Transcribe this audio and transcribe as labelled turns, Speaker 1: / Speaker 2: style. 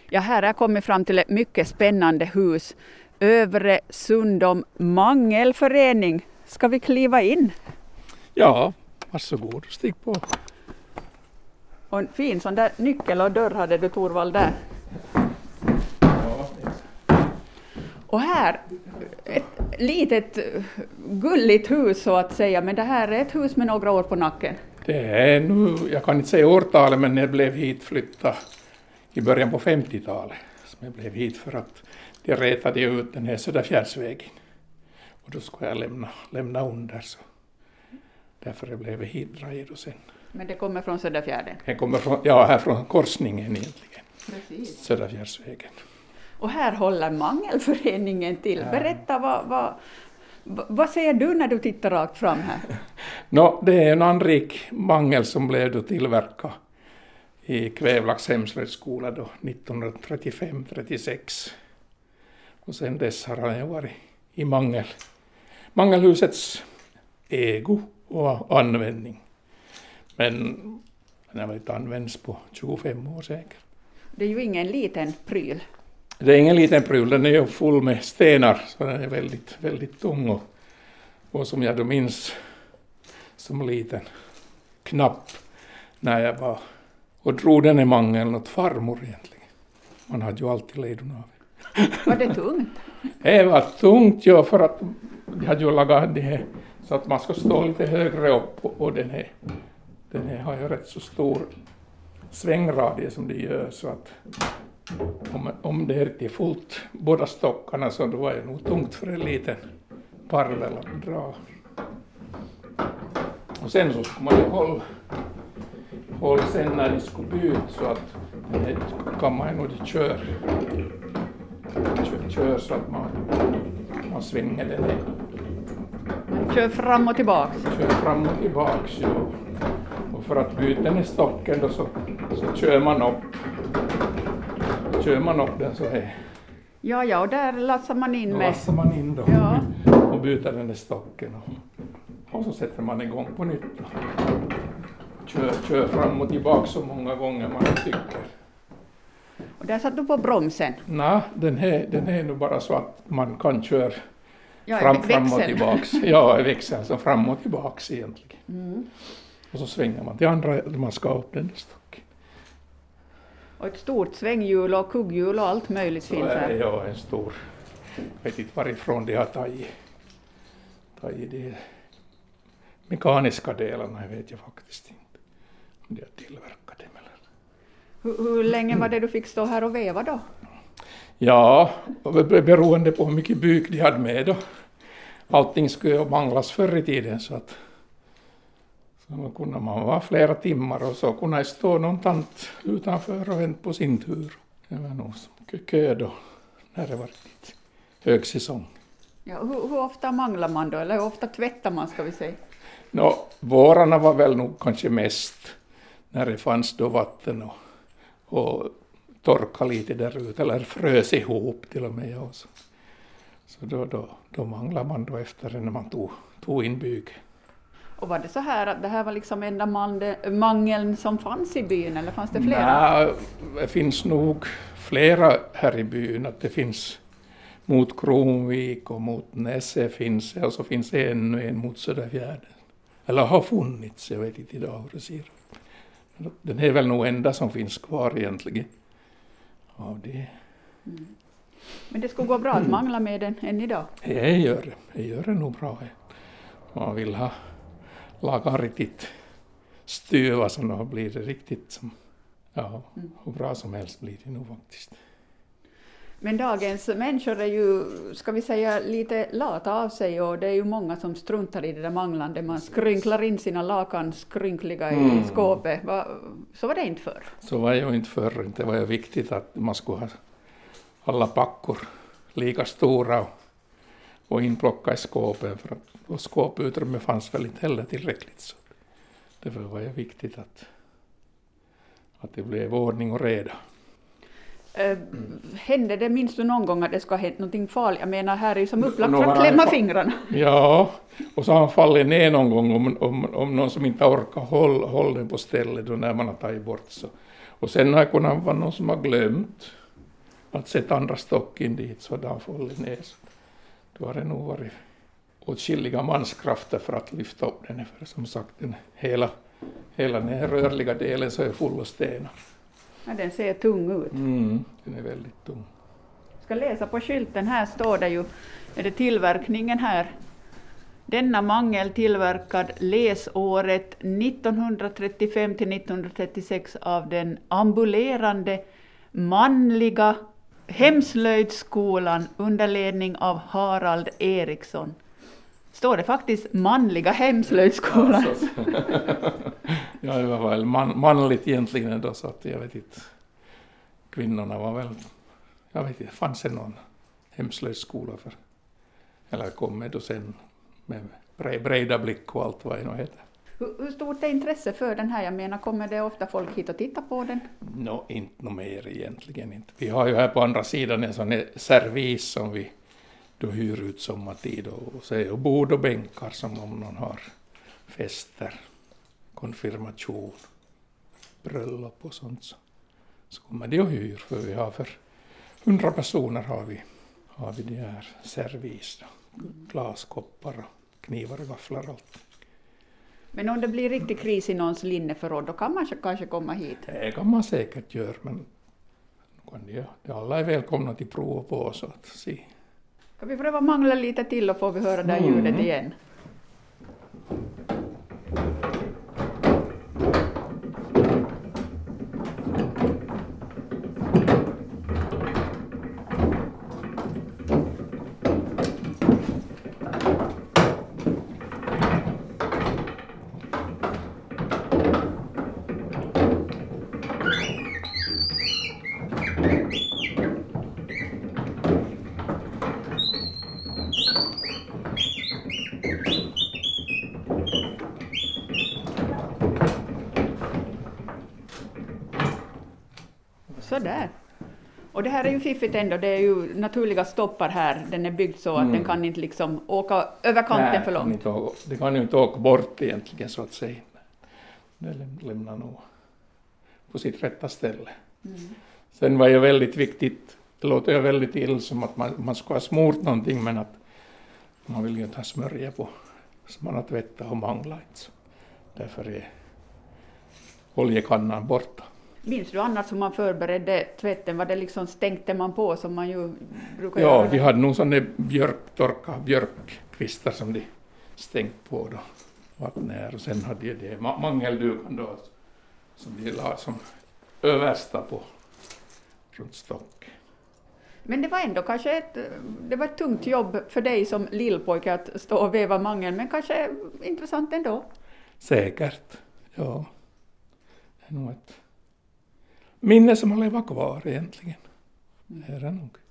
Speaker 1: Ja, här har jag kommit fram till ett mycket spännande hus. Övre Sundom Mangelförening. Ska vi kliva in?
Speaker 2: Ja, varsågod, stig på.
Speaker 1: Och en fin sån där nyckel och dörr hade du, Torvald, där.
Speaker 2: Ja.
Speaker 1: Och här, ett litet gulligt hus så att säga, men det här är ett hus med några år på nacken.
Speaker 2: Det är nu, jag kan inte säga årtalet, men jag blev hit flyttad i början på 50-talet. Så jag blev hit för att de retade ut den här Söderfjärdsvägen. Och då skulle jag lämna under, så därför jag blev hitdragen och sen.
Speaker 1: Men det kommer från Söderfjärden?
Speaker 2: Jag kommer från, ja, här från korsningen egentligen.
Speaker 1: Precis.
Speaker 2: Söderfjärdsvägen.
Speaker 1: Och här håller Mangelföreningen till. Berätta, vad ser du när du tittar rakt fram här?
Speaker 2: Det är en anrik mangel som blev då tillverkad i Kvävlax hemslöjdsskola då 1935-36. Och sen dess har han varit i mangelhusets ägo och användning. Men den har inte använts på 25 år säkert.
Speaker 1: Det är ju ingen liten pryl.
Speaker 2: Det är ingen liten pryl, den är ju full med stenar, så den är väldigt, väldigt tung. Och som jag då minns som liten knapp när jag var och drog den i mangeln åt farmor egentligen. Man hade ju alltid ledon av.
Speaker 1: Var det tungt?
Speaker 2: Det var tungt, ja, för att de hade ju lagat det här så att man ska stå lite högre upp, och den här har ju rätt så stor svängradie som de gör, så att om det är riktigt fullt båda stockarna, så då var det nog tungt för en liten parvel att dra. Och sen så skulle man ju hålla sen när de skulle byta, så att det kan man nog kör så att man svänger den här.
Speaker 1: Kör fram och tillbaks.
Speaker 2: Kör fram och tillbaks, ja. Och för att byta den i stocken då så kör man upp den så här.
Speaker 1: Ja, och där lassar man in
Speaker 2: Då
Speaker 1: med.
Speaker 2: lassar man in då,
Speaker 1: Ja.
Speaker 2: och byter den i stocken. Och så sätter man igång på nytt. Kör fram och tillbaka så många gånger man tycker.
Speaker 1: Och där satt du på bromsen.
Speaker 2: Nej, den är nog bara så att man kan köra
Speaker 1: Ja,
Speaker 2: fram och tillbaks. Ja, växeln så fram och tillbaks egentligen.
Speaker 1: Mm.
Speaker 2: Och så svänger man till andra, man ska upp den i stocken.
Speaker 1: Och ett stort svänghjul och kugghjul och allt möjligt
Speaker 2: Så
Speaker 1: finns
Speaker 2: är
Speaker 1: här.
Speaker 2: det, ja, en stor. Jag vet inte varifrån de har tagit de mekaniska delarna, jag vet jag faktiskt inte. Om de har tillverkat dem eller.
Speaker 1: Hur länge var det du fick stå här och veva då?
Speaker 2: Ja, beroende på hur mycket byk de hade med då. Allting skulle ju manglas förr i tiden, så kunde man vara flera timmar, och så kunde jag stå någon tant utanför och vänta på sin tur. Det var nog kö då när det var riktigt högsäsong.
Speaker 1: Ja, hur ofta manglar man då, eller hur ofta tvättar man, ska vi säga?
Speaker 2: Vårarna var väl nog kanske mest när det fanns då vatten och torka lite där ute, eller frös ihop till och med. Så då manglar man då efter när man tog in byg. Och
Speaker 1: var det så här att det här var liksom enda mangeln som fanns i byn, eller fanns det flera?
Speaker 2: Nej, det finns nog flera här i byn. Att det finns mot Kronvik och mot Nässe finns det, och så finns det ännu en mot Söderfjärden. Eller har funnits, jag vet inte idag hur det ser ut. Den är väl nog enda som finns kvar egentligen. Av det.
Speaker 1: Mm. Men det skulle gå bra att mangla med den än idag?
Speaker 2: Det gör det nog bra. Man vill ha lagat riktigt styva, så då blir det riktigt som, hur bra som helst blir det nog faktiskt.
Speaker 1: Men dagens människor är ju, ska vi säga, lite lata av sig, och det är ju många som struntar i det där manglande. Man skrynklar in sina lakan skrynkliga i skåpet. Så var det inte förr. Så
Speaker 2: var det ju inte förr. Det var ju viktigt att man skulle ha alla packor lika stora och inplocka i skåpen, för att skåputrymme fanns väl inte heller tillräckligt. Så därför var det viktigt att det blev ordning och reda.
Speaker 1: Hände det, minns du någon gång att det ska ha hänt någonting farligt? Jag menar, här är ju som upplagt för att klämma fingrarna.
Speaker 2: Ja, och så har han fallit ner någon gång om någon som inte orkar hålla den på stället då när man har tagit bort så. Och sen har det kunnat vara någon som har glömt att sätta andra stocken dit så de fallit ner. Så då har det nog varit åtskilliga manskrafter för att lyfta upp den. För som sagt, hela den här rörliga delen så är full av stenar.
Speaker 1: Ja, den ser tung ut.
Speaker 2: Den är väldigt tung.
Speaker 1: Jag ska läsa på skylten, här står det ju, är det tillverkningen här. Denna mangel tillverkad läsåret 1935 till 1936 av den ambulerande manliga hemslöjdsskolan under ledning av Harald Eriksson. Står det faktiskt manliga hemslöjdsskolan?
Speaker 2: Ja, det var väl manligt egentligen ändå, så att jag vet inte. Kvinnorna var väl, jag vet inte, fanns det någon hemslöjdsskola för, eller kom det då sen med breda blick och allt vad det nu heter.
Speaker 1: Hur stort är intresse för den här? Jag menar, kommer det ofta folk hit och titta på den?
Speaker 2: Inte något mer egentligen inte. Vi har ju här på andra sidan en sån här servis som vi då hyr ut sommartid, och så är ju bord och bänkar som om någon har fester, konfirmation, bröllop och sånt, så kommer de och hyr, för vi har för 100 personer har vi de här servis då. Glaskoppar och knivar och gafflar och allt.
Speaker 1: Men om det blir riktig kris i någons linneförråd, då kan man kanske komma hit?
Speaker 2: Det kan man säkert göra, men alla är välkomna till prov på, så att se.
Speaker 1: Kan vi pröva mangla lite till och får vi höra det ljudet igen? Sådär. Och det här är ju fiffigt ändå, det är ju naturliga stoppar här, den är byggd så att den kan inte liksom åka över kanten för långt.
Speaker 2: Det kan ju inte åka bort egentligen, så att säga. Det lämnar nog på sitt rätta ställe. Sen var ju väldigt viktigt, det låter ju väldigt illa som att man ska ha smort någonting, men att man vill ju inte ha smörja på så man har tvättat och manglat. Därför är oljekannan borta.
Speaker 1: Minns du annars hur man förberedde tvätten? Var det liksom stänkte man på som man ju brukar göra?
Speaker 2: Ja, vi hade nog sådana torka björkkvistar som de stängt på då. Vattnet, och sen hade de mangeldukan då som de la som översta på runt stock.
Speaker 1: Men det var ändå kanske det var ett tungt jobb för dig som lillpojke att stå och väva mangel, men kanske intressant ändå?
Speaker 2: Säkert, ja. Det är nog ett minne som har levat kvar egentligen. Det är det nog.